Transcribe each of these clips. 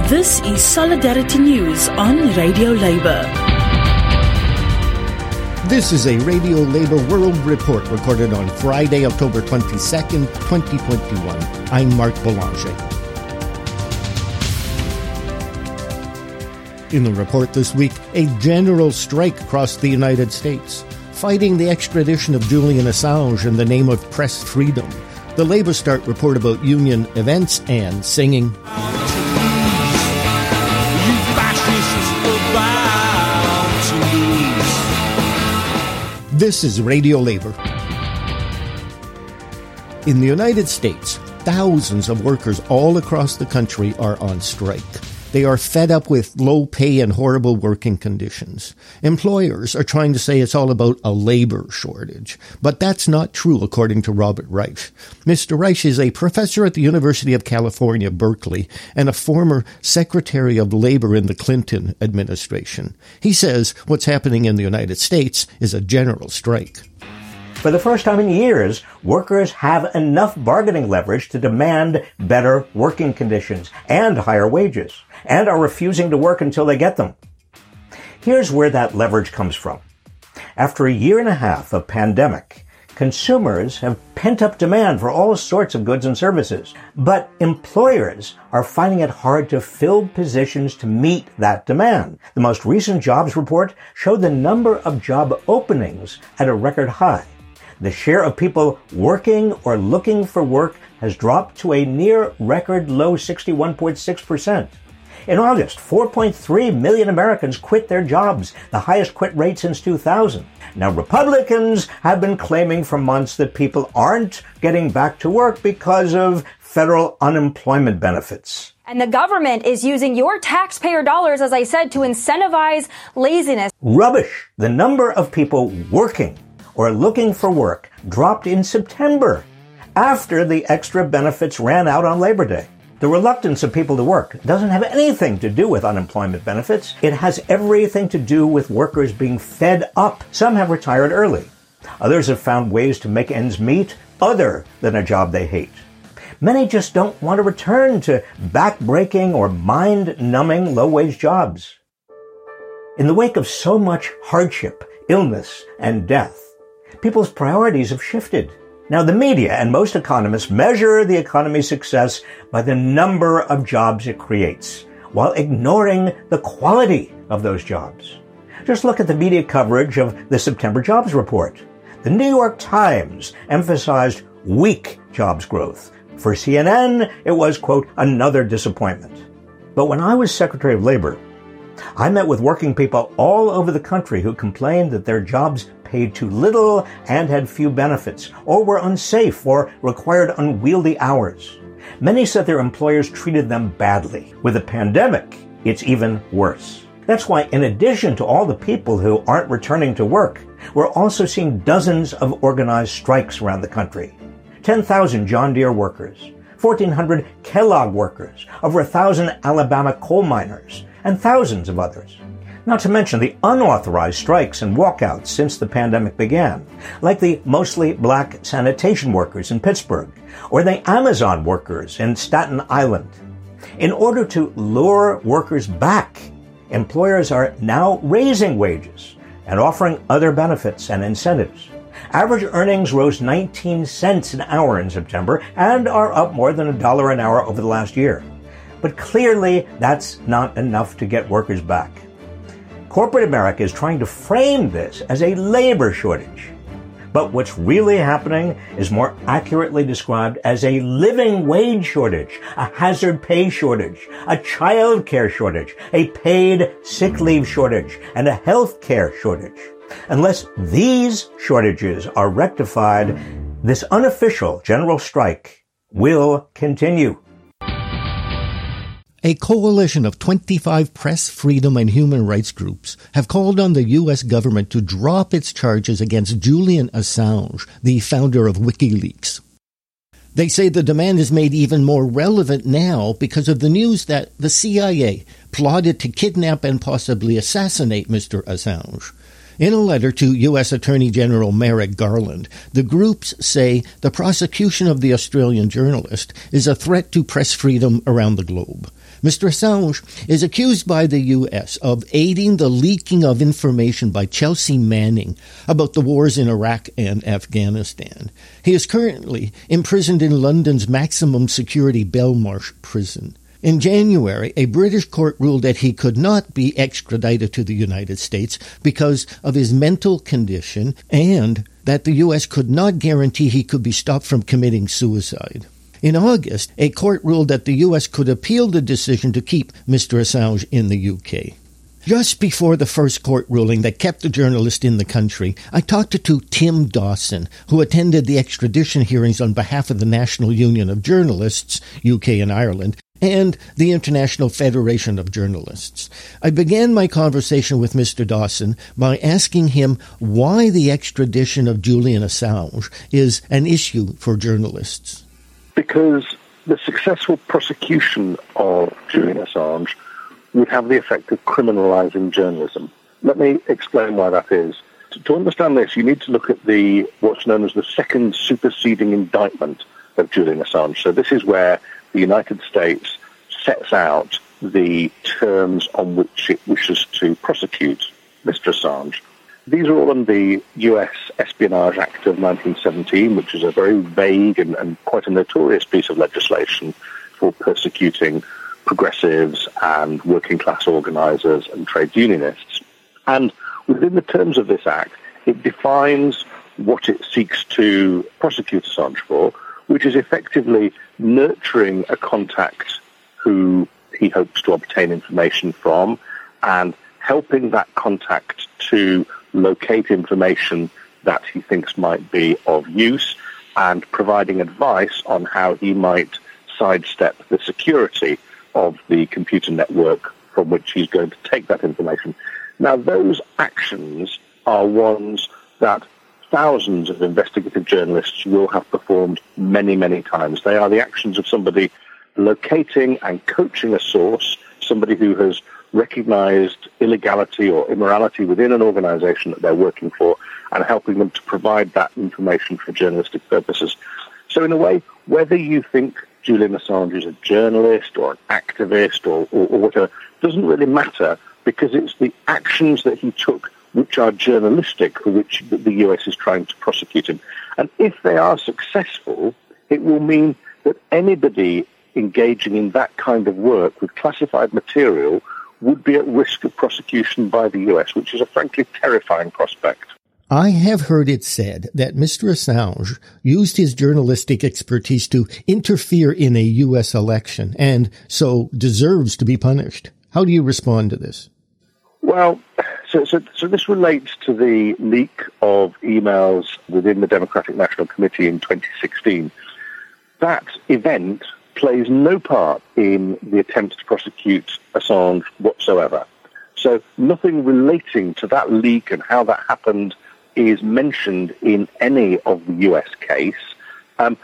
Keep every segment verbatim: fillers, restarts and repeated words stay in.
This is Solidarity News on Radio Labour. This is a Radio Labour World Report recorded on Friday, October twenty-second, twenty twenty-one. I'm Mark Boulanger. In the report this week, a general strike across the United States, fighting the extradition of Julian Assange in the name of press freedom. The Labour Start report about union events and singing. This is Radio Labour. In the United States, thousands of workers all across the country are on strike. They are fed up with low pay and horrible working conditions. Employers are trying to say it's all about a labor shortage, but that's not true according to Robert Reich. Mister Reich is a professor at the University of California, Berkeley, and a former Secretary of Labor in the Clinton administration. He says what's happening in the United States is a general strike. For the first time in years, workers have enough bargaining leverage to demand better working conditions and higher wages, and are refusing to work until they get them. Here's where that leverage comes from. After a year and a half of pandemic, consumers have pent-up demand for all sorts of goods and services, but employers are finding it hard to fill positions to meet that demand. The most recent jobs report showed the number of job openings at a record high. The share of people working or looking for work has dropped to a near record low sixty-one point six percent. In August, four point three million Americans quit their jobs, the highest quit rate since two thousand. Now, Republicans have been claiming for months that people aren't getting back to work because of federal unemployment benefits. And the government is using your taxpayer dollars, as I said, to incentivize laziness. Rubbish. The number of people working or looking for work dropped in September after the extra benefits ran out on Labor Day. The reluctance of people to work doesn't have anything to do with unemployment benefits. It has everything to do with workers being fed up. Some have retired early. Others have found ways to make ends meet other than a job they hate. Many just don't want to return to back-breaking or mind-numbing low-wage jobs. In the wake of so much hardship, illness, and death, people's priorities have shifted. Now, the media and most economists measure the economy's success by the number of jobs it creates, while ignoring the quality of those jobs. Just look at the media coverage of the September jobs report. The New York Times emphasized weak jobs growth. For C N N, it was, quote, another disappointment. But when I was Secretary of Labor, I met with working people all over the country who complained that their jobs paid too little and had few benefits, or were unsafe or required unwieldy hours. Many said their employers treated them badly. With the pandemic, it's even worse. That's why, in addition to all the people who aren't returning to work, we're also seeing dozens of organized strikes around the country. ten thousand John Deere workers, fourteen hundred Kellogg workers, over one thousand Alabama coal miners, and thousands of others. Not to mention the unauthorized strikes and walkouts since the pandemic began, like the mostly black sanitation workers in Pittsburgh, or the Amazon workers in Staten Island. In order to lure workers back, employers are now raising wages and offering other benefits and incentives. Average earnings rose nineteen cents an hour in September and are up more than a dollar an hour over the last year. But clearly, that's not enough to get workers back. Corporate America is trying to frame this as a labor shortage. But what's really happening is more accurately described as a living wage shortage, a hazard pay shortage, a child care shortage, a paid sick leave shortage, and a health care shortage. Unless these shortages are rectified, this unofficial general strike will continue. A coalition of twenty-five press freedom and human rights groups have called on the U S government to drop its charges against Julian Assange, the founder of WikiLeaks. They say the demand is made even more relevant now because of the news that the C I A plotted to kidnap and possibly assassinate Mister Assange. In a letter to U S Attorney General Merrick Garland, the groups say the prosecution of the Australian journalist is a threat to press freedom around the globe. Mister Assange is accused by the U S of aiding the leaking of information by Chelsea Manning about the wars in Iraq and Afghanistan. He is currently imprisoned in London's maximum security Belmarsh prison. In January, a British court ruled that he could not be extradited to the United States because of his mental condition and that the U S could not guarantee he could be stopped from committing suicide. In August, a court ruled that the U S could appeal the decision to keep Mister Assange in the U K. Just before the first court ruling that kept the journalist in the country, I talked to Tim Dawson, who attended the extradition hearings on behalf of the National Union of Journalists, U K and Ireland, and the International Federation of Journalists. I began my conversation with Mister Dawson by asking him why the extradition of Julian Assange is an issue for journalists. Because the successful prosecution of Julian Assange would have the effect of criminalising journalism. Let me explain why that is. To, to understand this, you need to look at the what's known as the second superseding indictment of Julian Assange. So this is where the United States sets out the terms on which it wishes to prosecute Mister Assange. These are all under the U S Espionage Act of nineteen seventeen, which is a very vague and, and quite a notorious piece of legislation for persecuting progressives and working-class organisers and trade unionists. And within the terms of this act, it defines what it seeks to prosecute Assange for, which is effectively nurturing a contact who he hopes to obtain information from and helping that contact to locate information that he thinks might be of use and providing advice on how he might sidestep the security of the computer network from which he's going to take that information. Now, those actions are ones that thousands of investigative journalists will have performed many, many times. They are the actions of somebody locating and coaching a source, somebody who has recognized illegality or immorality within an organization that they're working for, and helping them to provide that information for journalistic purposes. So in a way, whether you think Julian Assange is a journalist or an activist or, or, or whatever, doesn't really matter, because it's the actions that he took which are journalistic for which the U S is trying to prosecute him. And if they are successful, it will mean that anybody engaging in that kind of work with classified material would be at risk of prosecution by the U S, which is a frankly terrifying prospect. I have heard it said that Mister Assange used his journalistic expertise to interfere in a U S election and so deserves to be punished. How do you respond to this? Well, so, so, so this relates to the leak of emails within the Democratic National Committee in twenty sixteen. That event plays no part in the attempt to prosecute Assange whatsoever. So nothing relating to that leak and how that happened is mentioned in any of the U S case. Um,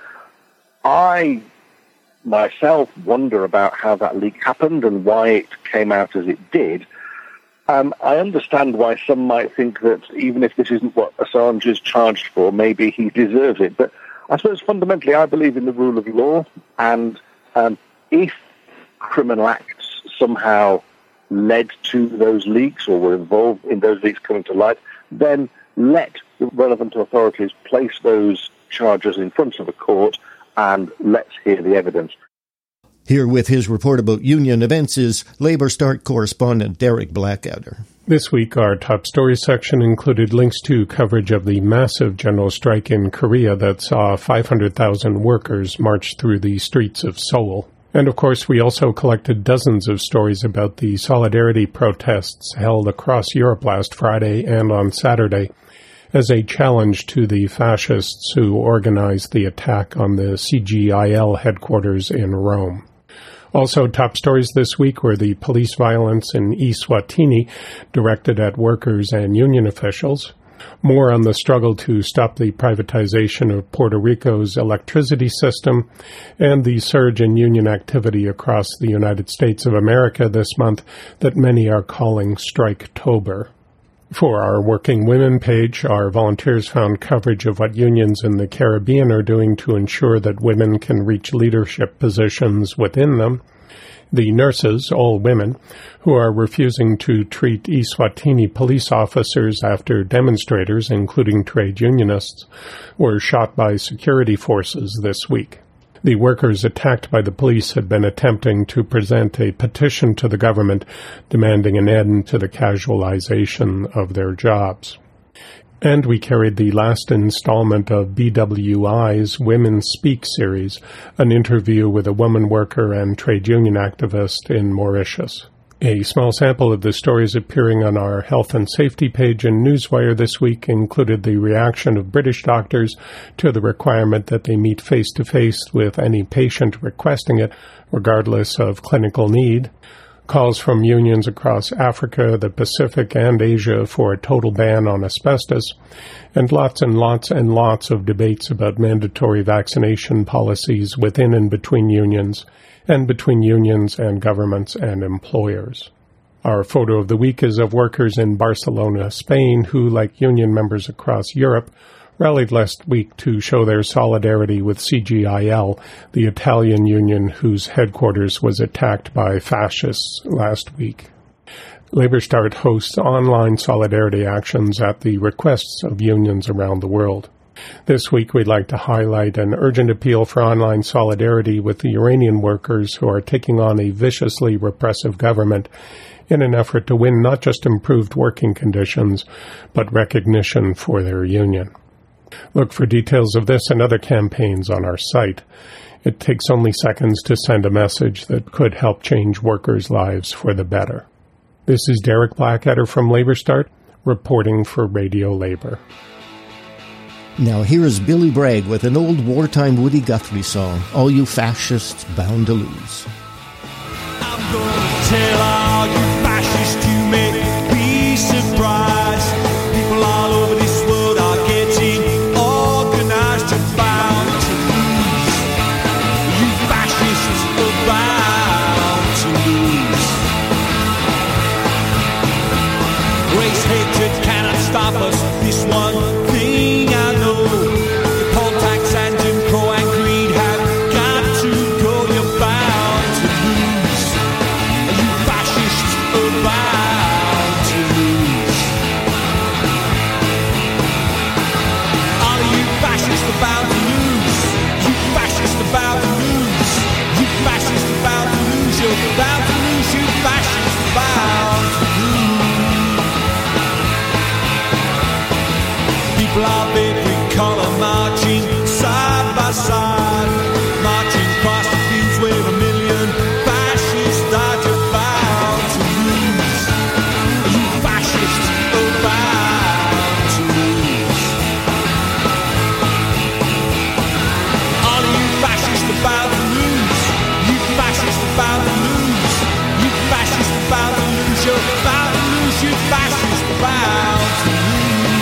I myself wonder about how that leak happened and why it came out as it did. Um, I understand why some might think that even if this isn't what Assange is charged for, maybe he deserves it. But I suppose fundamentally I believe in the rule of law, and um, if criminal acts somehow led to those leaks or were involved in those leaks coming to light, then let the relevant authorities place those charges in front of a court and let's hear the evidence. Here with his report about union events is Labour Start correspondent Derek Blackadder. This week, our top stories section included links to coverage of the massive general strike in Korea that saw five hundred thousand workers march through the streets of Seoul. And of course, we also collected dozens of stories about the solidarity protests held across Europe last Friday and on Saturday as a challenge to the fascists who organized the attack on the C G I L headquarters in Rome. Also, top stories this week were the police violence in Eswatini directed at workers and union officials, more on the struggle to stop the privatization of Puerto Rico's electricity system, and the surge in union activity across the United States of America this month that many are calling Striketober. For our Working Women page, our volunteers found coverage of what unions in the Caribbean are doing to ensure that women can reach leadership positions within them. The nurses, all women, who are refusing to treat Eswatini police officers after demonstrators, including trade unionists, were shot by security forces this week. The workers attacked by the police had been attempting to present a petition to the government demanding an end to the casualization of their jobs. And we carried the last installment of B W I's Women Speak series, an interview with a woman worker and trade union activist in Mauritius. A small sample of the stories appearing on our health and safety page in Newswire this week included the reaction of British doctors to the requirement that they meet face-to-face with any patient requesting it, regardless of clinical need, calls from unions across Africa, the Pacific, and Asia for a total ban on asbestos, and lots and lots and lots of debates about mandatory vaccination policies within and between unions, and between unions and governments and employers. Our photo of the week is of workers in Barcelona, Spain, who, like union members across Europe, rallied last week to show their solidarity with C G I L, the Italian union whose headquarters was attacked by fascists last week. Labour Start hosts online solidarity actions at the requests of unions around the world. This week we'd like to highlight an urgent appeal for online solidarity with the Iranian workers who are taking on a viciously repressive government in an effort to win not just improved working conditions, but recognition for their union. Look for details of this and other campaigns on our site. It takes only seconds to send a message that could help change workers' lives for the better. This is Derek Blackadder from Labour Start, reporting for Radio Labour. Now here is Billy Bragg with an old wartime Woody Guthrie song, All You Fascists Bound to Lose. I'm going to tell all you fascists you may be surprised. People all over this world are getting organized and bound to lose. You fascists are bound to lose. Race hatred cannot stop us. This one thing I know. The poll tax and Jim Crow and greed have got to go. You're bound to lose. You fascists are bound to lose. All of you fascists are bound to lose. You fascists are bound to lose. You fascists are bound to lose. You're bound to lose. You fascists are bound to lose. People of every colour marching side by side, marching across the fields where a million fascists died. You're bound to lose. You fascists are bound to lose. All of you fascists are bound to lose. You fascists are bound to lose. You fascists are bound to lose. You're bound to lose. You fascists are bound to lose.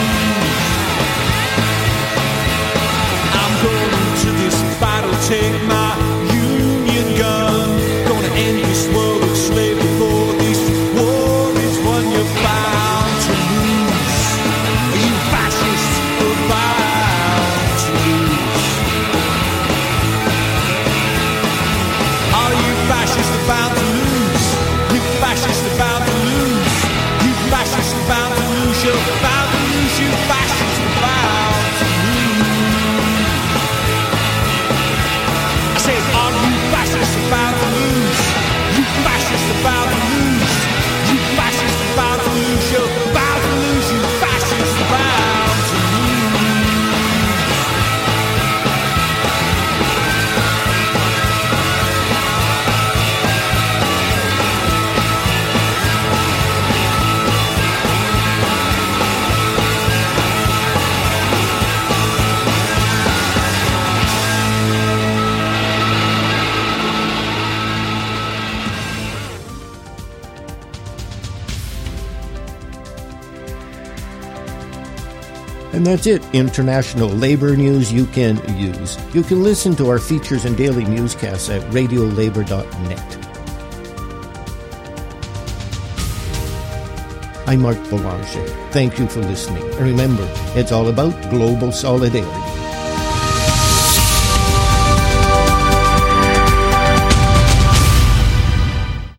Take my union gun, gonna end this world of slavery. For this war is one you're bound to lose. You fascists are bound to lose. All you fascists are bound to lose. You fascists are bound to lose. You fascists are bound to lose. You're bound to lose. You fascists are bound to lose. All you fascists are bound to lose. You fascists are bound to lose. You fascists are bound to lose. You're bound to lose. You fascists are bound to And that's it. International labor news you can use. You can listen to our features and daily newscasts at radio labor dot net. I'm Mark Boulanger. Thank you for listening. And remember, it's all about global solidarity.